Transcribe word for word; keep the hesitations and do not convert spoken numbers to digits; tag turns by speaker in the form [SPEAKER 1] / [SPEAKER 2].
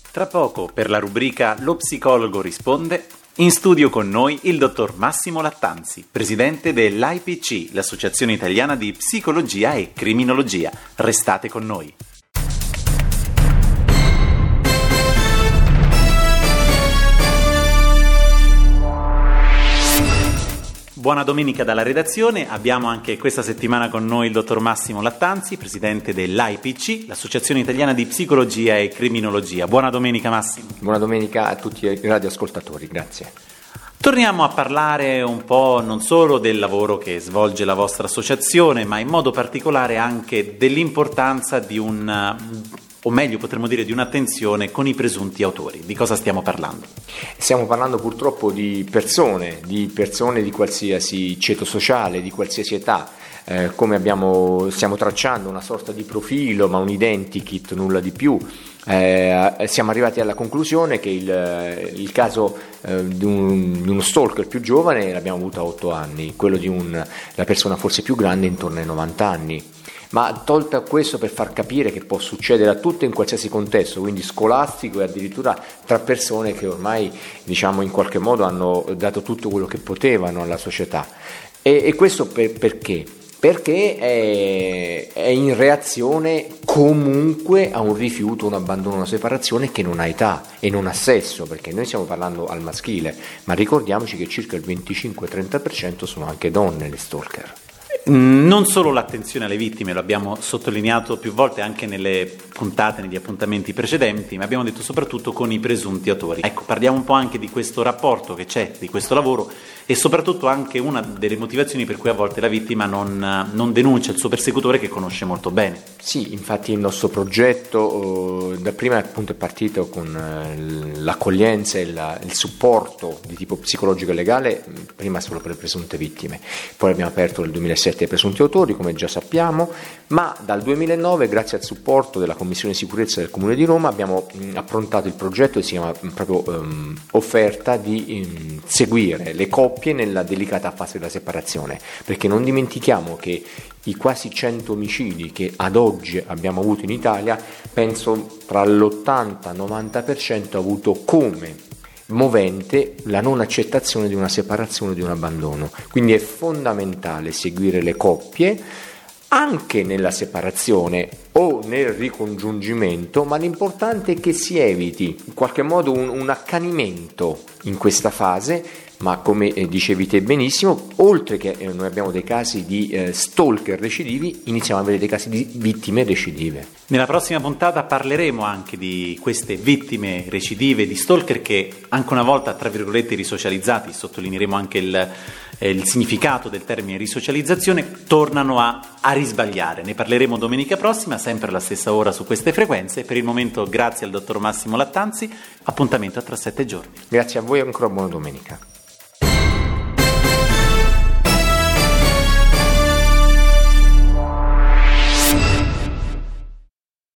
[SPEAKER 1] Tra poco, per la rubrica Lo psicologo risponde, in studio con noi il dottor Massimo Lattanzi, presidente dell'A I P C, l'Associazione Italiana di Psicologia e Criminologia. Restate con noi. Buona domenica dalla redazione, abbiamo anche questa settimana con noi il dottor Massimo Lattanzi, presidente dell'A I P C, l'Associazione Italiana di Psicologia e Criminologia. Buona domenica Massimo.
[SPEAKER 2] Buona domenica a tutti i radioascoltatori, grazie.
[SPEAKER 1] Torniamo a parlare un po' non solo del lavoro che svolge la vostra associazione, ma in modo particolare anche dell'importanza di un, o meglio potremmo dire di un'attenzione con i presunti autori. Di cosa stiamo parlando?
[SPEAKER 2] Stiamo parlando purtroppo di persone, di persone di qualsiasi ceto sociale, di qualsiasi età. Eh, come abbiamo, stiamo tracciando una sorta di profilo, ma un identikit, nulla di più. Eh, siamo arrivati alla conclusione che il, il caso eh, di, un, di uno stalker più giovane l'abbiamo avuto a otto anni, quello di un, la persona forse più grande intorno ai novanta anni. Ma tolto questo, per far capire che può succedere a tutte in qualsiasi contesto, quindi scolastico e addirittura tra persone che ormai, diciamo, in qualche modo hanno dato tutto quello che potevano alla società. E, e questo per, perché? Perché è, è in reazione comunque a un rifiuto, un abbandono, una separazione che non ha età e non ha sesso, perché noi stiamo parlando al maschile, ma ricordiamoci che circa il venticinque trenta per cento sono anche donne le stalker.
[SPEAKER 1] Non solo l'attenzione alle vittime, lo abbiamo sottolineato più volte anche nelle puntate, negli appuntamenti precedenti, ma abbiamo detto soprattutto con i presunti autori. Ecco, parliamo un po' anche di questo rapporto che c'è, di questo lavoro e soprattutto anche una delle motivazioni per cui a volte la vittima non, non denuncia il suo persecutore che conosce molto bene.
[SPEAKER 2] Sì, infatti il nostro progetto da prima appunto è partito con l'accoglienza e la, il supporto di tipo psicologico e legale, prima solo per le presunte vittime, poi abbiamo aperto nel duemilasette ai presunti autori, come già sappiamo, ma dal duemilanove, grazie al supporto della Commissione Sicurezza del Comune di Roma, abbiamo mh, approntato il progetto che si chiama mh, proprio um, offerta di mh, seguire le coppie nella delicata fase della separazione, perché non dimentichiamo che i quasi cento omicidi che ad oggi abbiamo avuto in Italia, penso tra l'ottanta e il novanta per cento ha avuto come movente la non accettazione di una separazione o di un abbandono. Quindi è fondamentale seguire le coppie anche nella separazione o nel ricongiungimento, ma l'importante è che si eviti in qualche modo un, un accanimento in questa fase. Ma come eh, dicevi te benissimo, oltre che eh, noi abbiamo dei casi di eh, stalker recidivi, iniziamo ad avere dei casi di vittime recidive.
[SPEAKER 1] Nella prossima puntata parleremo anche di queste vittime recidive di stalker che anche una volta, tra virgolette, risocializzati, sottolineeremo anche il, eh, il significato del termine risocializzazione, tornano a, a risbagliare. Ne parleremo domenica prossima, sempre alla stessa ora su queste frequenze. Per il momento grazie al dottor Massimo Lattanzi, appuntamento tra sette giorni.
[SPEAKER 2] Grazie a voi e ancora buona domenica.